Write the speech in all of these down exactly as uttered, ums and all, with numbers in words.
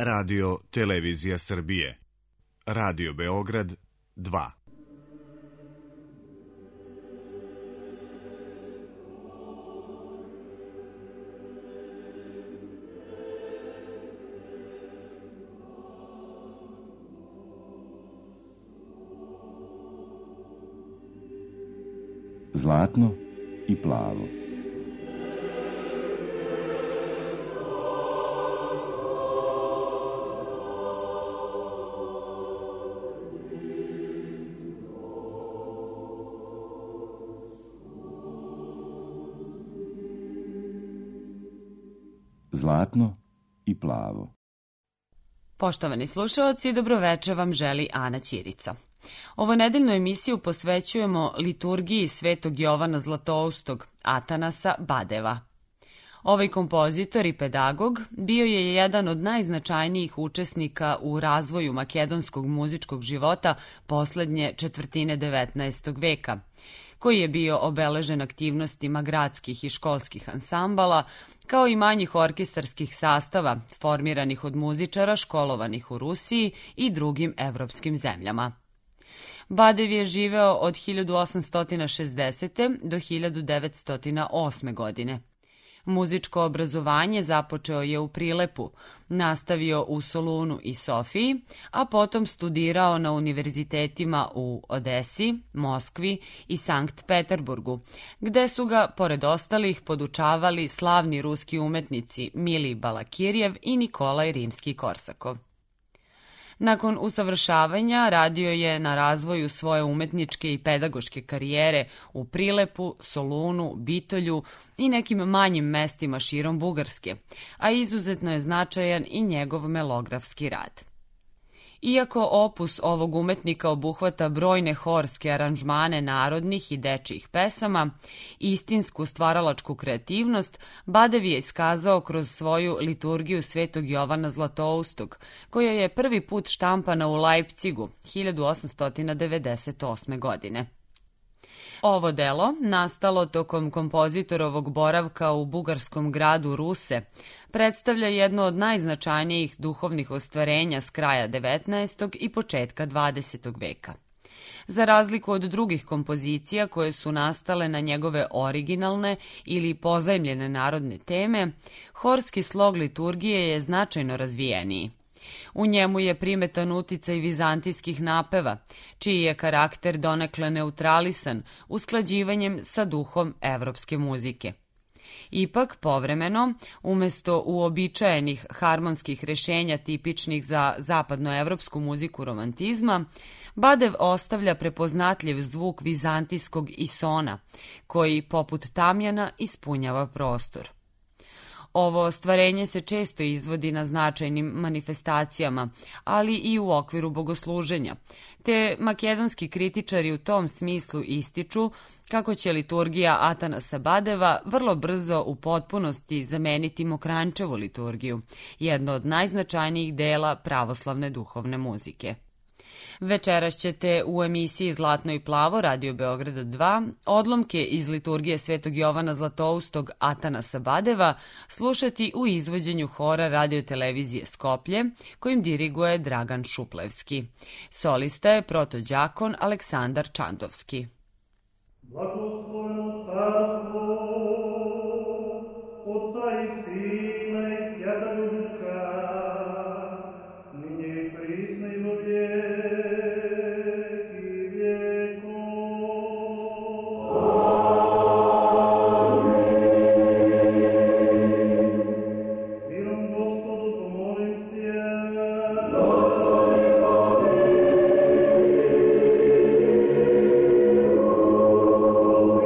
Radio Televizija Srbije. Radio Beograd dva. Zlatno i plavo. Zlatno i plavo. Poštovani slušaoci, dobroveče vam želi Ana Ćirica. Ovo nedeljnu emisiju posvećujemo liturgiji Svetog Jovana Zlatoustog, Atanasa Badeva. Ovaj kompozitor i pedagog bio je jedan od najznačajnijih učesnika u razvoju makedonskog muzičkog života poslednje četvrtine devetnaestog veka, koji je bio obeležen aktivnostima gradskih i školskih ansambala, kao i manjih orkestarskih sastava formiranih od muzičara školovanih u Rusiji i drugim evropskim zemljama. Badev je živeo od hiljadu osamsto šezdesete. do hiljadu devetsto osme. godine. Muzičko obrazovanje započeo je u Prilepu, nastavio u Solunu i Sofiji, a potom studirao na univerzitetima u Odesi, Moskvi i Sankt Peterburgu, gde su ga, pored ostalih, podučavali slavni ruski umetnici Milij Balakirjev i Nikolaj Rimski-Korsakov. Nakon usavršavanja radio je na razvoju svoje umetničke i pedagoške karijere u Prilepu, Solunu, Bitolju i nekim manjim mestima širom Bugarske, a izuzetno je značajan i njegov melografski rad. Iako opus ovog umetnika obuhvata brojne horske aranžmane narodnih i dečijih pesama, istinsku stvaralačku kreativnost Badev je iskazao kroz svoju liturgiju Svetog Jovana Zlatoustog, koja je prvi put štampana u Leipcigu hiljadu osamsto devedeset osme. godine. Ovo delo, nastalo tokom kompozitorovog boravka u bugarskom gradu Ruse, predstavlja jedno od najznačajnijih duhovnih ostvarenja s kraja devetnaestog i početka dvadesetog veka. Za razliku od drugih kompozicija koje su nastale na njegove originalne ili pozajmljene narodne teme, horski slog liturgije je značajno razvijeniji. U njemu je primetan uticaj vizantijskih napeva, čiji je karakter donekle neutralisan usklađivanjem sa duhom evropske muzike. Ipak, povremeno, umesto uobičajenih harmonskih rešenja tipičnih za zapadnoevropsku muziku romantizma, Badev ostavlja prepoznatljiv zvuk vizantijskog isona, koji, poput tamjana, ispunjava prostor. Ovo ostvarenje se često izvodi na značajnim manifestacijama, ali i u okviru bogosluženja, te makedonski kritičari u tom smislu ističu kako će liturgija Atanasa Badeva vrlo brzo u potpunosti zameniti Mokranjčevu liturgiju, jedno od najznačajnijih dela pravoslavne duhovne muzike. Večeras ćete u emisiji Zlatno i plavo Radio Beograda dva odlomke iz liturgije Svetog Jovana Zlatoustog Atanasa Badeva slušati u izvođenju hora Radio Televizije Skoplje, kojim diriguje Dragan Šuplevski. Solista je protođakon Aleksandar Čandovski. Blagosloveno carstvo Otca i Sina i Svjatoga Duha, ninje i prisno i во vijeki vijekov. Mirom Gospodu pomolim se. Gospodi,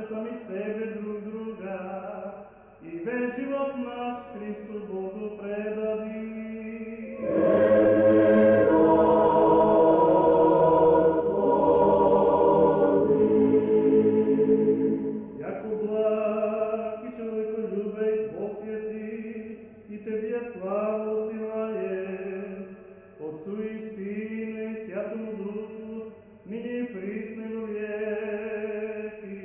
sami sebe drug druga i već život naš Hristu Bogu predadi. Jako blag i čovjekoljubej Bog jesi i tebi je slavu silaje, Otcu i Sinu i Svjatomu Duhu, nyní i prisno i do vijeki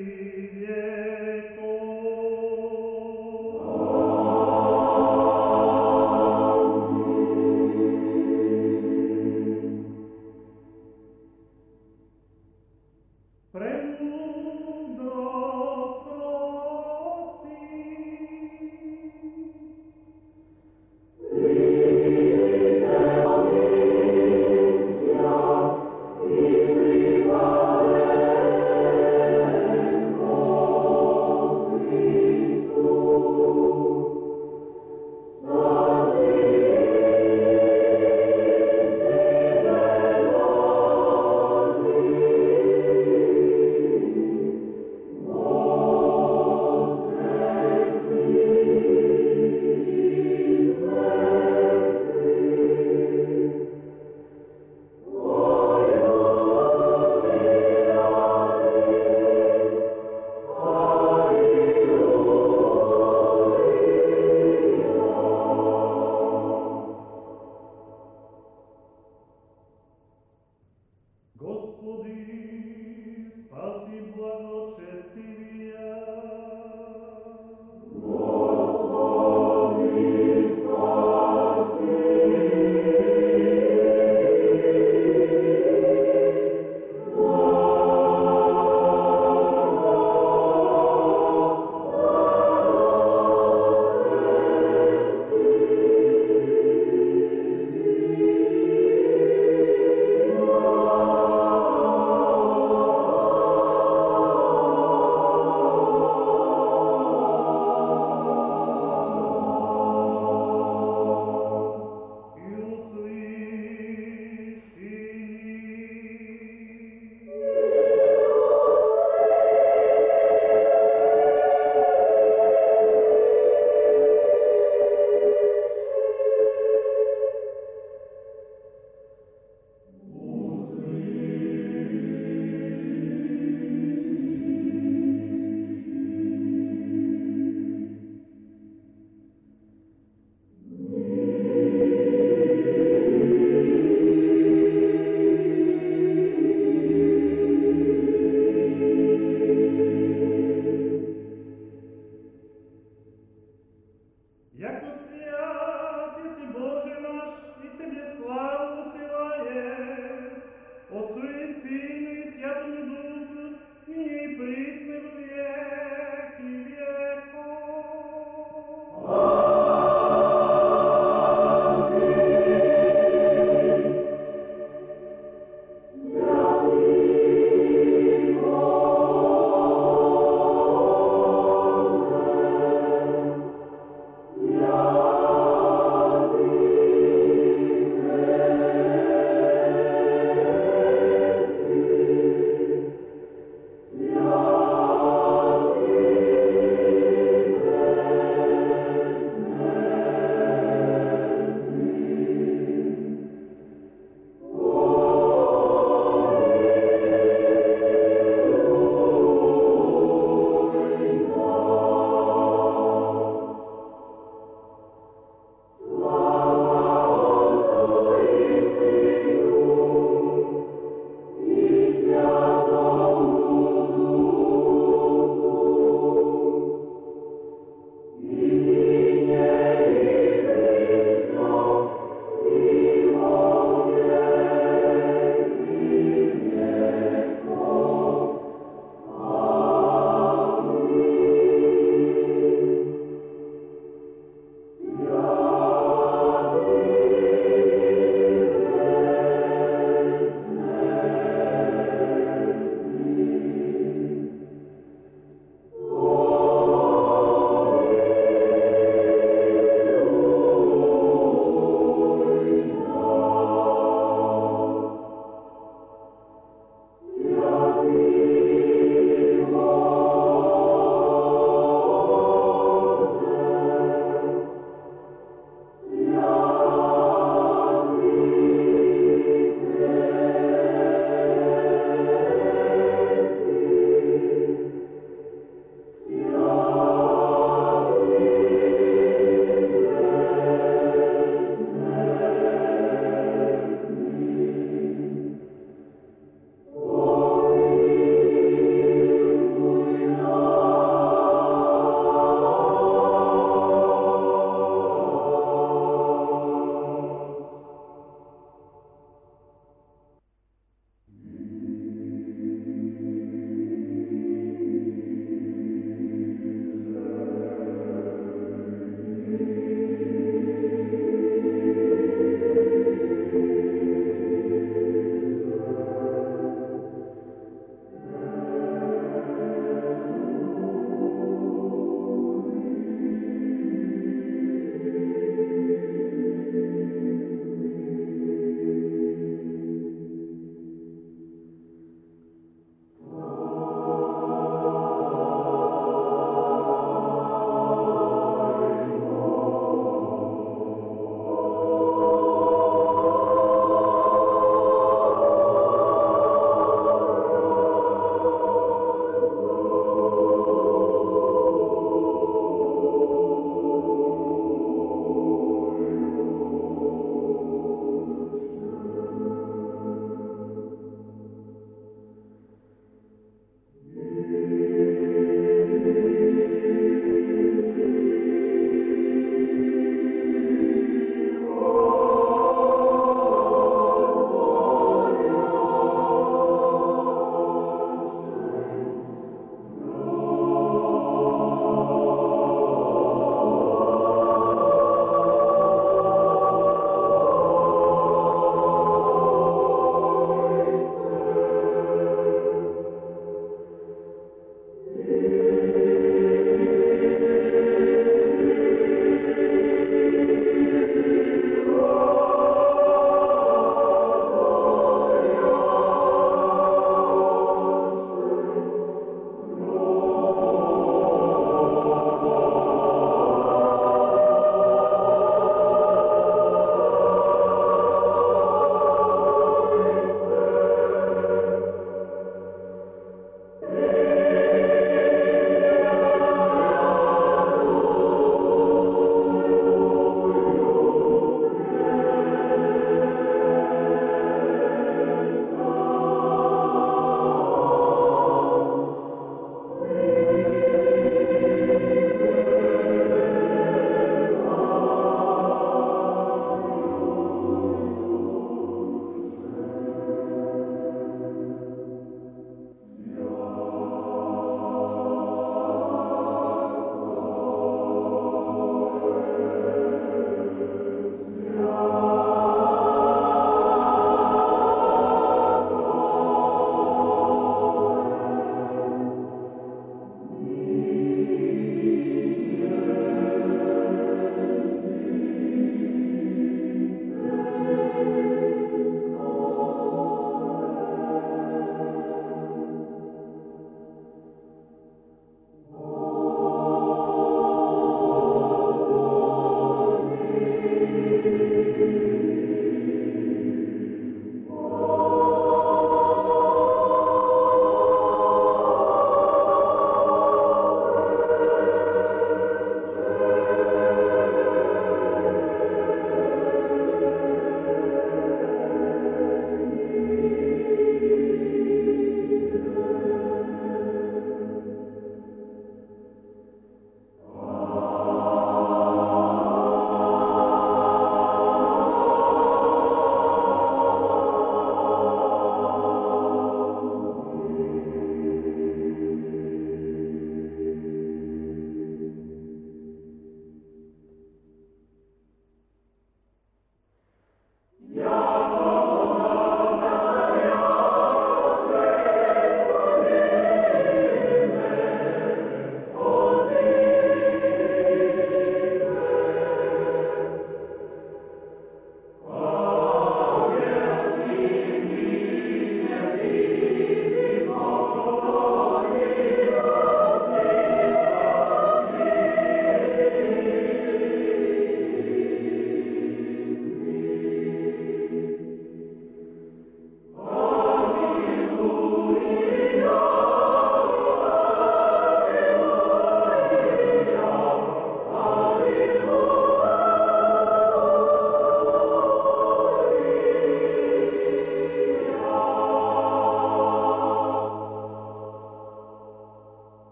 vijekov.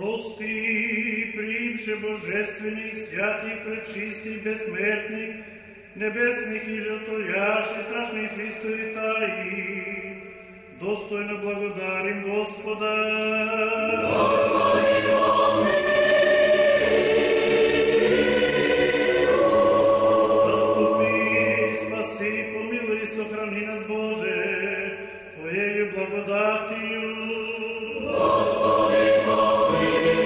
Прости, примше божественных, святых, пречистых, бессмертных, небесных и жертвоящих, страшных Христовых таин. Достойно благодарим Господа. Господи, помилуй. Заступи, спаси, помилуй и сохрани нас, Боже, Твоею благодатью. Господи, помилуй.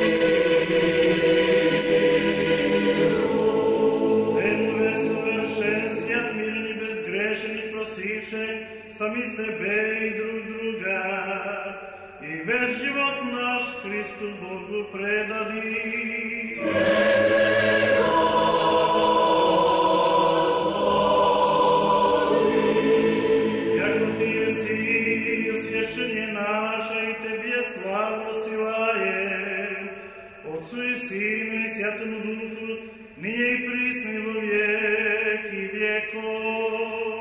Беднове совершен, свят, мирен и безгрешен, и спросивши сами себе и друг друга, и весь живот наш Христу Богу предади. Тебе, Господи! Яко Ти еси освящение наше, и Тебе славу силаем, Отцу и Сину и Святому Духу, ныне и присно и во веки веков.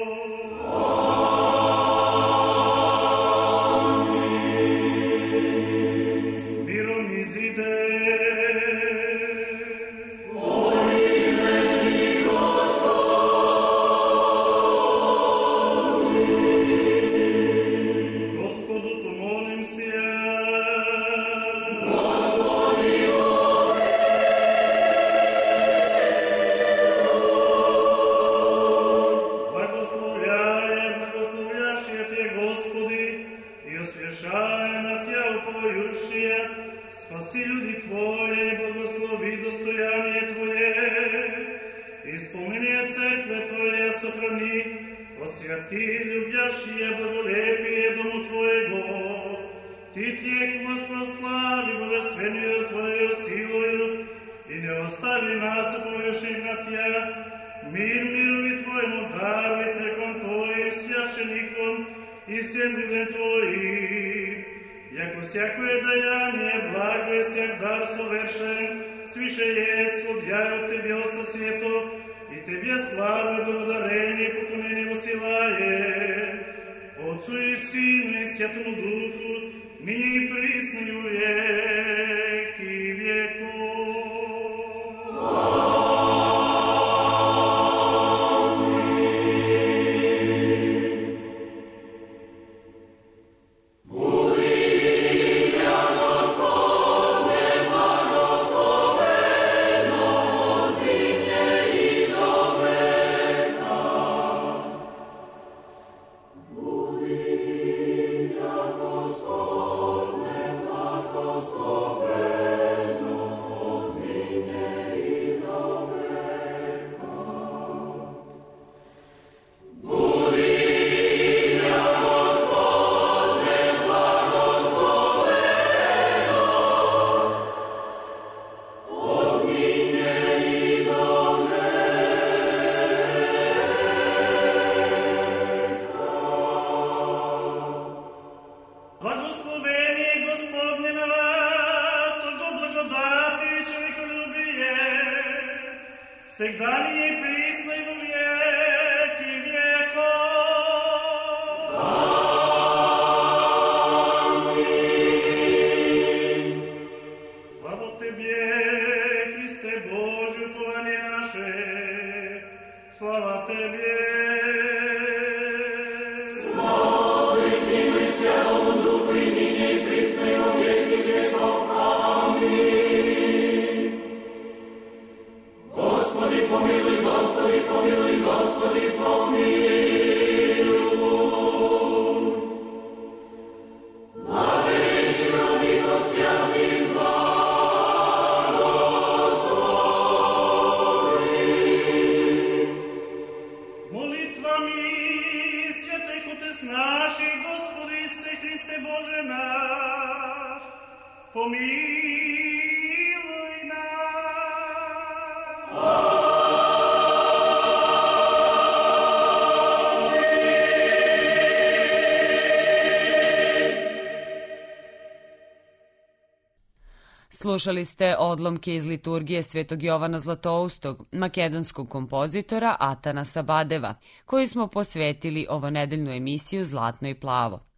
Slušali ste odlomke iz liturgije Svetog Jovana Zlatoustog, makedonskog kompozitora Atanasa Badeva, koju smo posvetili ovonedeljnu emisiju Zlatno i plavo.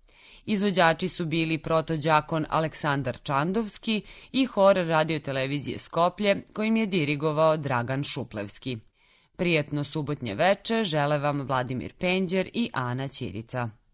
Izvođači su bili protođakon Aleksandar Čandovski i hor radiotelevizije Skoplje, kojim je dirigovao Dragan Šuplevski. Prijetno subotnje veče žele vam Vladimir Penđer i Ana Ćirica.